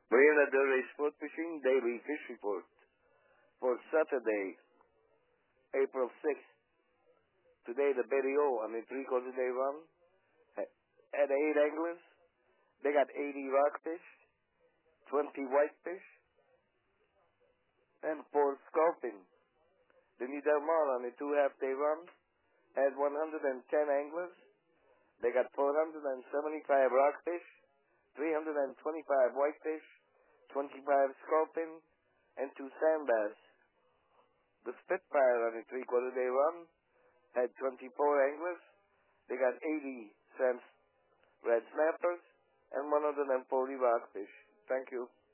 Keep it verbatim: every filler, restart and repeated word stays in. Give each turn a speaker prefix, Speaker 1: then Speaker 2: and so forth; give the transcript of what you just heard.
Speaker 1: Marina Del Rey Sport Fishing Daily Fish Report for Saturday, April sixth. Today the Betty O on the three-quarter day run ha- had eight anglers. They got eighty rockfish, twenty whitefish, and four sculpin. The New Del Mar on the two-half-day run had one hundred ten anglers. They got four hundred seventy-five rockfish, three hundred twenty-five whitefish, twenty-five sculpin, and two sand bass. The Spitfire on the three-quarter day run had twenty-four anglers. They got eighty sand red snappers and one hundred forty rockfish. Thank you.